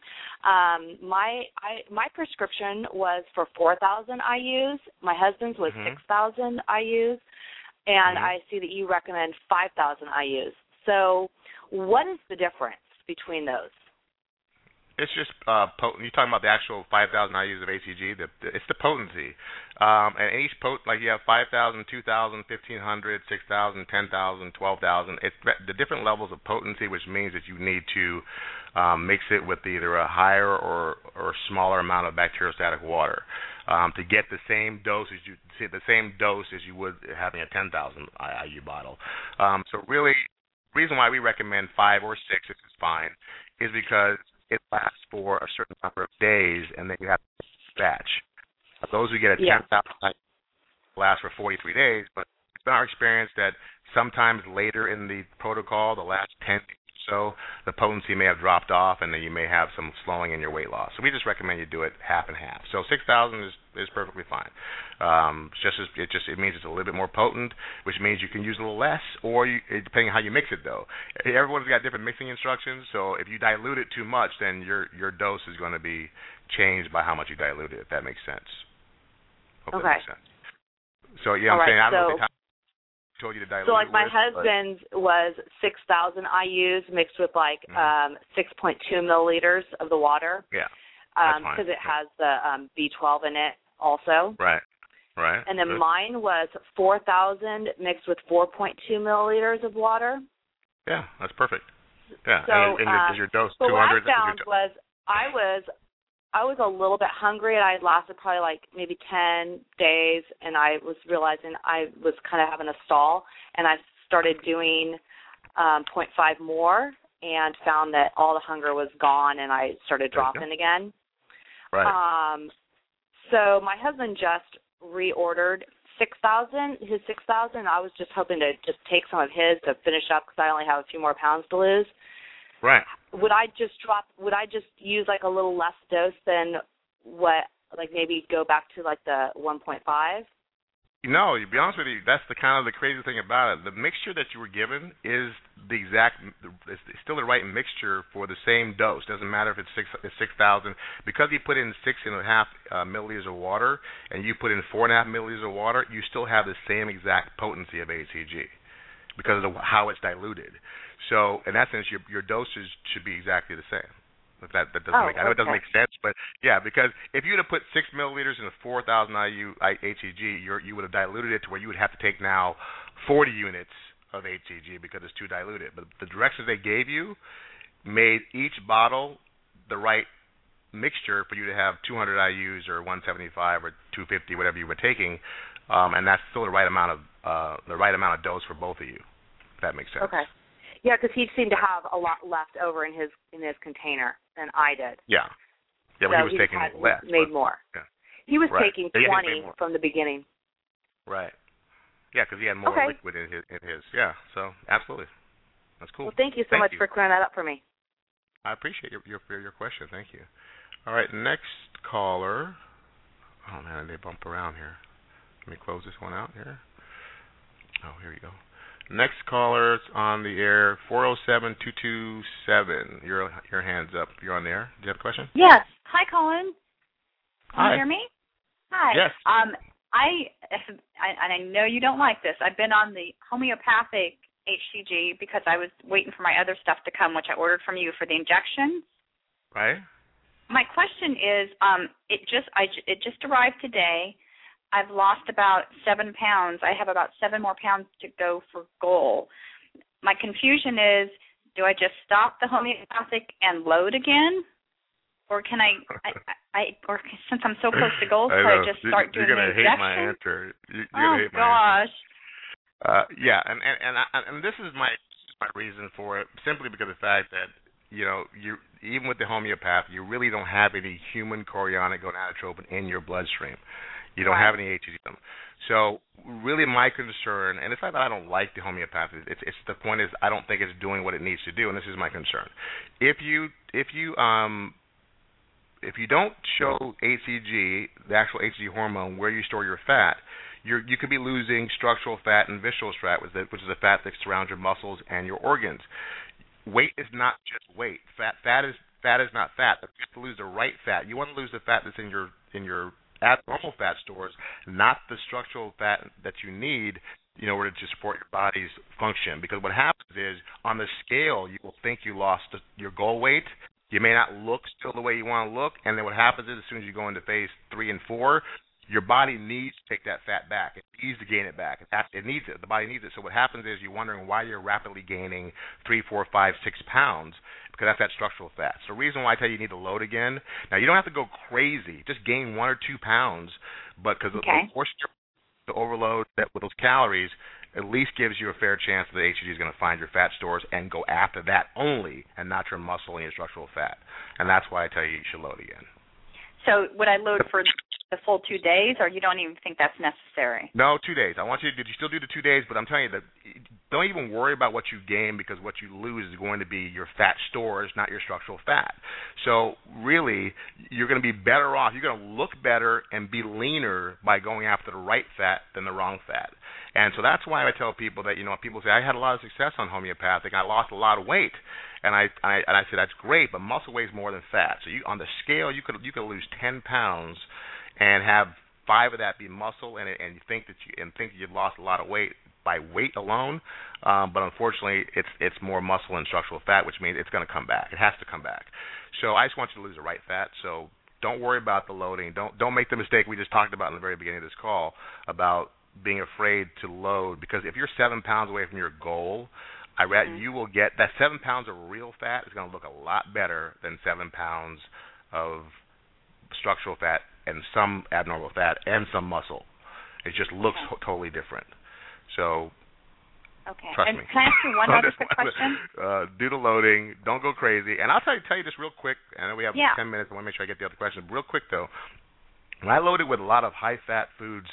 My prescription was for 4,000 IUs. My husband's was 6,000 IUs. And I see that you recommend 5,000 IUs. So what is the difference between those? It's just potent. You're talking about the actual 5,000 IUs of ACG. It's the potency. And each like you have 5,000, 2,000, 1,500, 6,000, 10,000, 12,000. It's the different levels of potency, which means that you need to mix it with either a higher or smaller amount of bacteriostatic water to get the same dose as you would having a 10,000 IU bottle. So really, the reason why we recommend 5 or 6, this is fine, is because it lasts for a certain number of days, and then you have to batch. Those who get a 10,000 last for 43 days, but it's been our experience that sometimes later in the protocol, the last 10 days or so, the potency may have dropped off, and then you may have some slowing in your weight loss. So we just recommend you do it half and half. So 6,000 is perfectly fine. It means it's a little bit more potent, which means you can use a little less, or depending on how you mix it, though. Everyone's got different mixing instructions, so if you dilute it too much, then your dose is going to be changed by how much you dilute it, if that makes sense. Hope that makes sense. So, yeah, I'm saying, I don't know if they told you to dilute it. So, like, my husband's was 6,000 IUs mixed with, 6.2 milliliters of the water. Yeah. Because it has the B12 in it also. Right. And then mine was 4,000 mixed with 4.2 milliliters of water. Yeah, that's perfect. Yeah, so, and is your dose 200? So what I found was I was a little bit hungry, and I lasted probably maybe 10 days, and I was realizing I was kind of having a stall, and I started doing 0.5 more and found that all the hunger was gone, and I started dropping again. Right. So my husband just reordered his 6,000. I was just hoping to just take some of his to finish up because I only have a few more pounds to lose. Right. Would I just use like a little less dose than what, like maybe go back to like the 1.5? No, to be honest with you, that's the kind of the crazy thing about it. The mixture that you were given is it's still the right mixture for the same dose. Doesn't matter if it's 6,000. Because you put in 6.5 milliliters of water and you put in 4.5 milliliters of water, you still have the same exact potency of HCG because of how it's diluted. So in that sense, your doses should be exactly the same. If that doesn't make, I know it doesn't make sense, but yeah, because if you would have put 6 milliliters in a 4,000 IU HCG, you would have diluted it to where you would have to take now 40 units of HCG because it's too diluted. But the directions they gave you made each bottle the right mixture for you to have 200 IUs or 175 or 250, whatever you were taking, and that's still the right amount of dose for both of you. If that makes sense. Okay. Yeah, because he seemed to have a lot left over in his container than I did. Yeah. Yeah, but so he was taking less. Made more. Yeah. He was taking 20 from the beginning. Right. Yeah, because he had more liquid in his. Yeah, so absolutely. That's cool. Well, thank you so much for clearing that up for me. I appreciate your question. Thank you. All right, next caller. Oh, man, they bump around here. Let me close this one out here. Oh, here you go. Next caller's on the air, 407-227. Your hand's up. You're on the air. Do you have a question? Yes. Hi, Colin. Can Hi. you hear me? Hi. Yes. I know you don't like this. I've been on the homeopathic HCG because I was waiting for my other stuff to come, which I ordered from you for the injection. Right. My question is, it just arrived today. I've lost about 7 pounds. I have about 7 more pounds to go for goal. My confusion is, do I just stop the homeopathic and load again? Or can or since I'm so close to goal, can I just start doing the injection? You're going to hate my answer. You're going to hate my gosh. Answer. Yeah, and this is my reason for it, simply because of the fact that, you even with the homeopathy, you really don't have any human chorionic gonadotropin in your bloodstream. You don't have any HCG. So really my concern, and it's not that I don't like the homeopathy, it's the point is I don't think it's doing what it needs to do, and this is my concern. If you don't show HCG, the actual HCG hormone, where you store your fat, you could be losing structural fat and visceral fat, which is the fat that surrounds your muscles and your organs. Weight is not just weight. Fat is not fat. You have to lose the right fat. You want to lose the fat that's in your abnormal fat stores, not the structural fat that you need in order to support your body's function. Because what happens is, on the scale, you will think you lost your goal weight. You may not look still the way you want to look, and then what happens is, as soon as you go into phase 3 and 4, your body needs to take that fat back. It needs to gain it back. It needs it. The body needs it. So what happens is, you're wondering why you're rapidly gaining 3, 4, 5, 6 pounds, because that's that structural fat. So the reason why I tell you need to load again, now you don't have to go crazy. Just gain 1 or 2 pounds, but because the portion to overload that with those calories at least gives you a fair chance that the HCG is going to find your fat stores and go after that only, and not your muscle and your structural fat. And that's why I tell you should load again. So would I load for the full 2 days, or you don't even think that's necessary? No, 2 days. I want you to still do the 2 days, but I'm telling you that don't even worry about what you gain, because what you lose is going to be your fat stores, not your structural fat. So really, you're going to be better off. You're going to look better and be leaner by going after the right fat than the wrong fat. And so that's why I tell people that, people say, I had a lot of success on homeopathic. I lost a lot of weight. And I said, that's great, but muscle weighs more than fat. So on the scale, you could lose 10 pounds and have 5 of that be muscle, and you think that you've lost a lot of weight by weight alone. But unfortunately, it's more muscle and structural fat, which means it's going to come back. It has to come back. So I just want you to lose the right fat. So don't worry about the loading. Don't make the mistake we just talked about in the very beginning of this call about being afraid to load, because if you're 7 pounds away from your goal, you will get that 7 pounds of real fat is going to look a lot better than 7 pounds of structural fat and some abnormal fat and some muscle. It just looks totally different. So Okay. Trust and me. Can I ask you one other quick question? Do the loading. Don't go crazy. And I'll tell you this real quick. I know we have 10 minutes. I want to make sure I get the other question. Real quick, though. When I loaded with a lot of high-fat foods,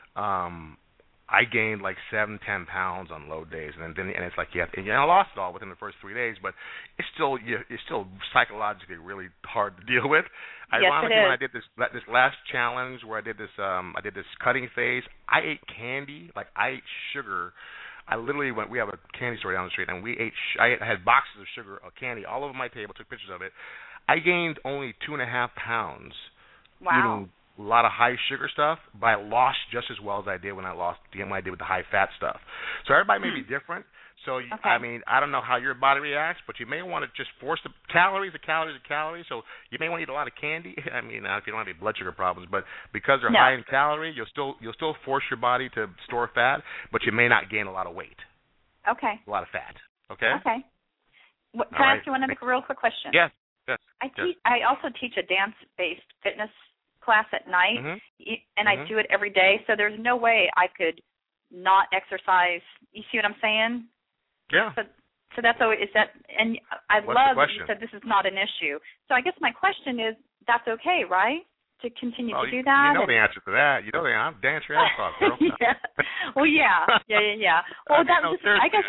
I gained like 7-10 pounds on load days, and it's like I lost it all within the first 3 days, but it's still psychologically really hard to deal with. Ironically, when I did this last challenge where I did this cutting phase, I ate candy, like I ate sugar. I literally we have a candy store down the street, and I had boxes of sugar, candy all over my table. Took pictures of it. I gained only 2.5 pounds. Wow. Eating a lot of high sugar stuff, but I lost just as well as I did when I did with the high fat stuff. So everybody may be different. So I mean, I don't know how your body reacts, but you may want to just force the calories. So you may want to eat a lot of candy. I mean, if you don't have any blood sugar problems, but because they're high in calorie, you'll still force your body to store fat, but you may not gain a lot of weight. Okay. A lot of fat. Okay. Okay. Can I ask you one other real quick question? Yes. I also teach a dance-based fitness class at night, and I do it every day. So there's no way I could not exercise. You see what I'm saying? Yeah. So that's always and I love that you said this is not an issue. So I guess my question is, that's okay, right? To continue to do that. You know the answer to that. You know I'm dance your ass off, girl. Yeah. Well, yeah. Well, I guess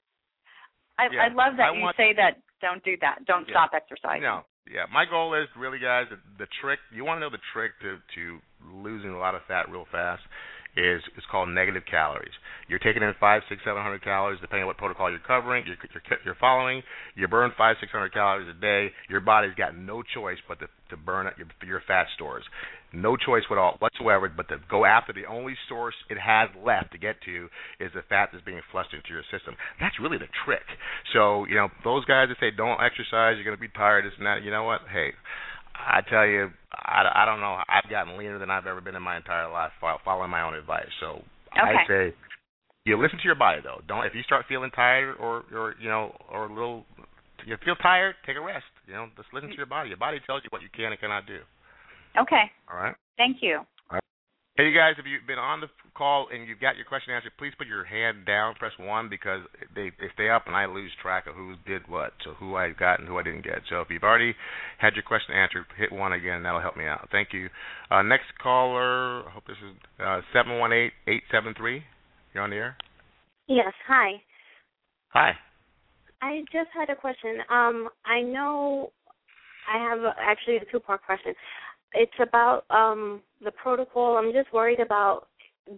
I love that you say that. Don't do that. Don't stop exercising. No. Yeah, my goal is really, guys, the trick. You want to know the trick to losing a lot of fat real fast is it's called negative calories. You're taking in 500, 600, 700 calories depending on what protocol you're covering, you're following. You burn 500, 600 calories a day. Your body's got no choice but to burn your fat stores. No choice whatsoever but to go after the only source it has left to get to is the fat that's being flushed into your system. That's really the trick. So, those guys that say don't exercise, you're going to be tired, this and that, you know what? Hey, I tell you, I don't know. I've gotten leaner than I've ever been in my entire life following my own advice. So I say you listen to your body, though. Don't if you start feeling tired or a little, you feel tired, take a rest. Just listen to your body. Your body tells you what you can and cannot do. Okay. All right. Thank you. All right. Hey, you guys, if you've been on the call and you've got your question answered, please put your hand down, press 1, because they stay up and I lose track of who did what, so who I got and who I didn't get. So if you've already had your question answered, hit 1 again. That'll help me out. Thank you. Next caller, I hope this is 718-873. You're on the air? Yes, hi. Hi. I just had a question. I know I have actually a two-part question. It's about the protocol. I'm just worried about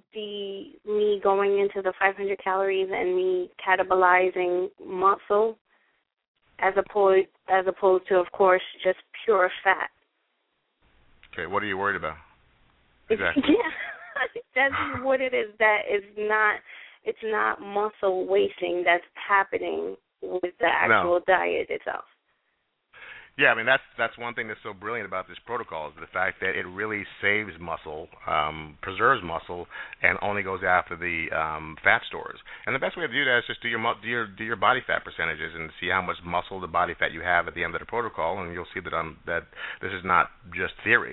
me going into the 500 calories and me catabolizing muscle as opposed to, of course, just pure fat. Okay, what are you worried about? Exactly. Yeah, that's what it is. It's not muscle wasting that's happening with the actual diet itself. Yeah, I mean, that's one thing that's so brilliant about this protocol is the fact that it really saves muscle, preserves muscle, and only goes after the fat stores. And the best way to do that is just do your body fat percentages and see how much muscle to body fat you have at the end of the protocol, and you'll see that that this is not just theory.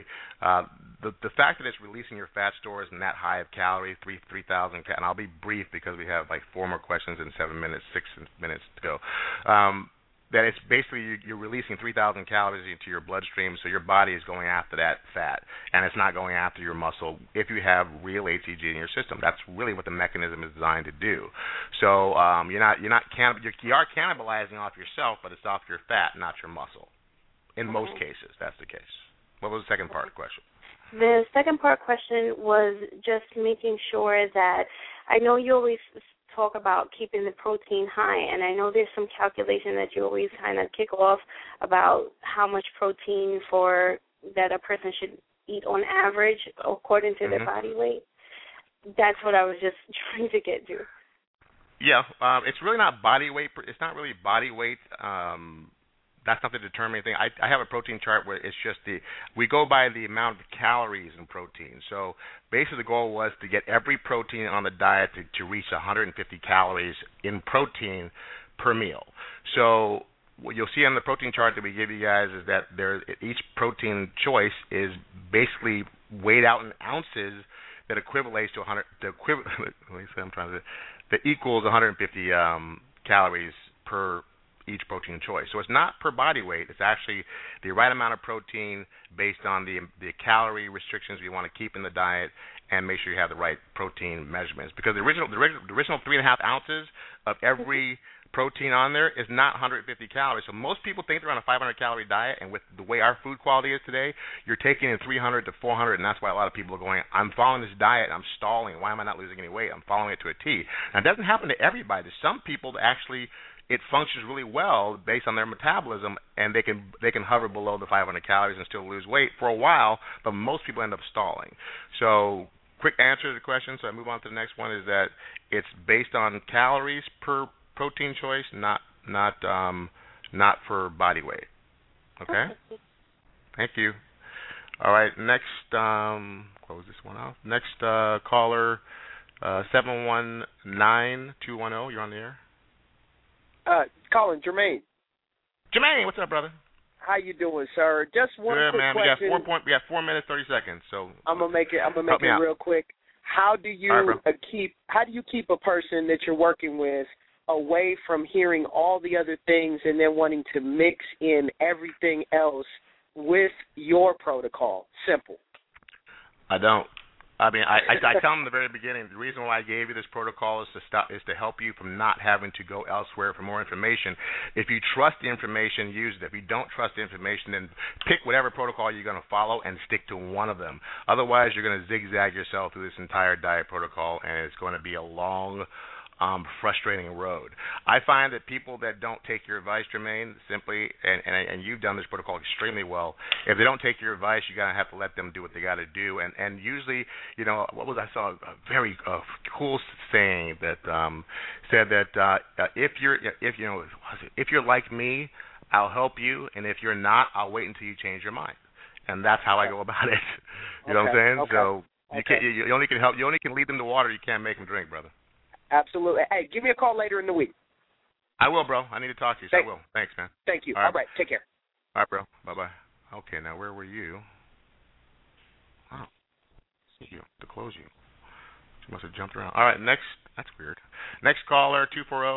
The fact that it's releasing your fat stores in that high of calories, 3,000, and I'll be brief because we have like 4 more questions in 7 minutes, 6 minutes to go. That it's basically you're releasing 3,000 calories into your bloodstream, so your body is going after that fat, and it's not going after your muscle if you have real HCG in your system. That's really what the mechanism is designed to do. So you are cannibalizing off yourself, but it's off your fat, not your muscle. In most cases, that's the case. What was the second part of the question? The second part question was just making sure that I know you always talk about keeping the protein high, and I know there's some calculation that you always kind of kick off about how much protein that a person should eat on average according to their body weight. That's what I was just trying to get to. Yeah, it's really not body weight. It's not really body weight. That's not the determining thing. I have a protein chart where it's just we go by the amount of calories in protein. So basically the goal was to get every protein on the diet to reach 150 calories in protein per meal. So what you'll see on the protein chart that we give you guys is that each protein choice is basically weighed out in ounces that equivalates to 100. Let me see. I'm trying to. that equals 150 calories per each protein choice. So it's not per body weight. It's actually the right amount of protein based on the calorie restrictions you want to keep in the diet, and make sure you have the right protein measurements. Because the original 3.5 ounces of every protein on there is not 150 calories. So most people think they're on a 500-calorie diet, and with the way our food quality is today, you're taking in 300 to 400, and that's why a lot of people are going, I'm following this diet, I'm stalling. Why am I not losing any weight? I'm following it to a T. Now, it doesn't happen to everybody. There's some people that actually it functions really well based on their metabolism, and they can hover below the 500 calories and still lose weight for a while, but most people end up stalling. So quick answer to the question, so I move on to the next one, is that it's based on calories per protein choice, not for body weight. Okay? Thank you. All right, next, close this one off. Next caller, 719-210, you're on the air. Colin, Jermaine. Jermaine, what's up, brother? How you doing, sir? Just one quick man. question. We got 4 minutes 30 seconds. So I'm gonna make it real quick. How do you keep a person that you're working with away from hearing all the other things and then wanting to mix in everything else with your protocol? Simple. I don't. I mean, I tell them in the very beginning, the reason why I gave you this protocol is to help you from not having to go elsewhere for more information. If you trust the information, use it. If you don't trust the information, then pick whatever protocol you're going to follow and stick to one of them. Otherwise, you're going to zigzag yourself through this entire diet protocol, and it's going to be a long, frustrating road. I find that people that don't take your advice, Jermaine, simply, and you've done this protocol extremely well, if they don't take your advice, you're going to have to let them do what they got to do. And usually, I saw a very cool saying that said that if you're like me, I'll help you, and if you're not, I'll wait until you change your mind. And that's how I go about it. You know what I'm saying? Okay. So you only can help. You only can lead them to water. You can't make them drink, brother. Absolutely. Hey, give me a call later in the week. I will, bro. I need to talk to you, so I will. Thanks, man. Thank you. All right. Take care. All right, bro. Bye-bye. Okay, now where were you? Oh, see you. To close you. She must have jumped around. All right, next. That's weird. Next caller,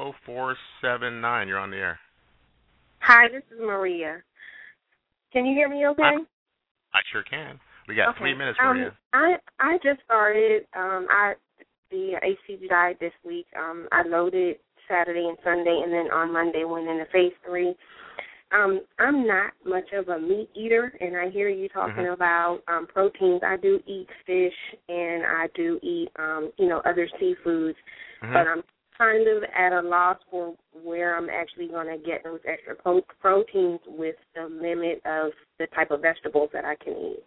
240-479. You're on the air. Hi, this is Maria. Can you hear me okay? I sure can. We got 3 minutes, Maria. I just started the HCG diet this week. I loaded Saturday and Sunday, and then on Monday went into phase 3. I'm not much of a meat eater, and I hear you talking about proteins. I do eat fish, and I do eat, other seafoods, but I'm kind of at a loss for where I'm actually going to get those extra proteins with the limit of the type of vegetables that I can eat.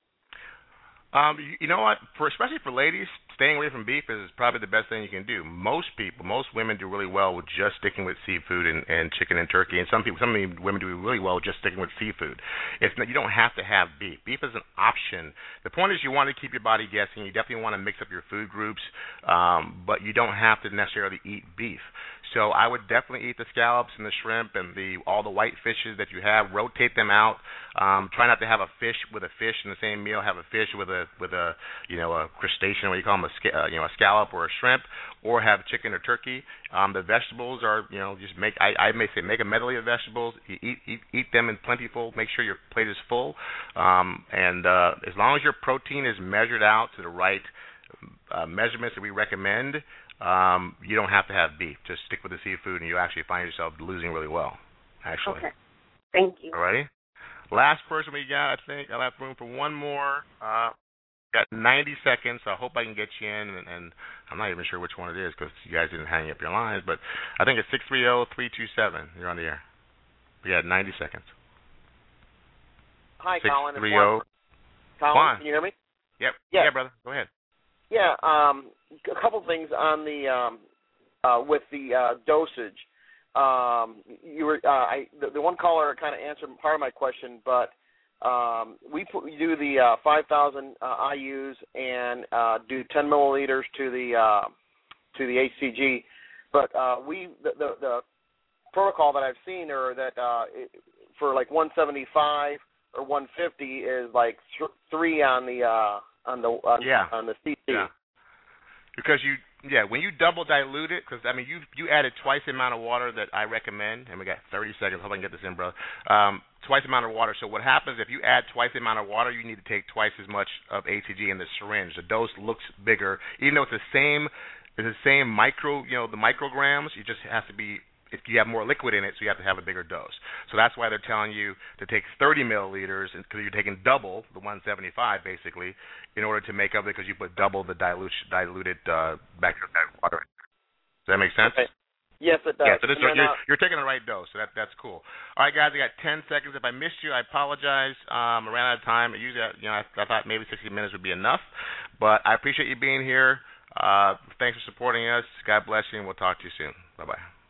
You know what? Especially for ladies, staying away from beef is probably the best thing you can do. Most women do really well with just sticking with seafood and chicken and turkey, and some women do really well with just sticking with seafood. You don't have to have beef. Beef is an option. The point is you want to keep your body guessing. You definitely want to mix up your food groups, but you don't have to necessarily eat beef. So I would definitely eat the scallops and the shrimp and all the white fishes that you have. Rotate them out. Try not to have a fish with a fish in the same meal. Have a fish with a crustacean, what you call them, a scallop or a shrimp, or have chicken or turkey. The vegetables are just make a medley of vegetables. Eat them in plentiful. Make sure your plate is full, and as long as your protein is measured out to the right measurements that we recommend. You don't have to have beef. Just stick with the seafood, and you actually find yourself losing really well, actually. Okay. Thank you. All righty. Last person we got, I think. I'll have room for one more. Got 90 seconds, so I hope I can get you in, and I'm not even sure which one it is because you guys didn't hang up your lines, but I think it's 630-327. You're on the air. We got 90 seconds. Hi, Colin. 630. Colin, can you hear me? Yep. Yes. Yeah, brother. Go ahead. Yeah, a couple things on the with the dosage. The one caller kind of answered part of my question, but we do the 5,000 IUs and do 10 milliliters to the HCG, but the protocol that I've seen or that for like 175 or 150 is like 3 on the CC. Yeah. Because Yeah, when you double dilute it, because I mean you added twice the amount of water that I recommend, and we got 30 seconds. Hope I can get this in, bro. Twice the amount of water. So what happens if you add twice the amount of water, you need to take twice as much of ACG in the syringe. The dose looks bigger, even though it's the same micro, the micrograms. You just have to be. If you have more liquid in it, so you have to have a bigger dose. So that's why they're telling you to take 30 milliliters, because you're taking double the 175 basically, in order to make up it, because you put double the diluted bacterial water. Does that make sense? Okay. Yes, it does. Yeah, so you're taking the right dose, so that's cool. All right, guys, I got 10 seconds. If I missed you, I apologize. I ran out of time. Usually, I thought maybe 60 minutes would be enough, but I appreciate you being here. Thanks for supporting us. God bless you, and we'll talk to you soon. Bye-bye.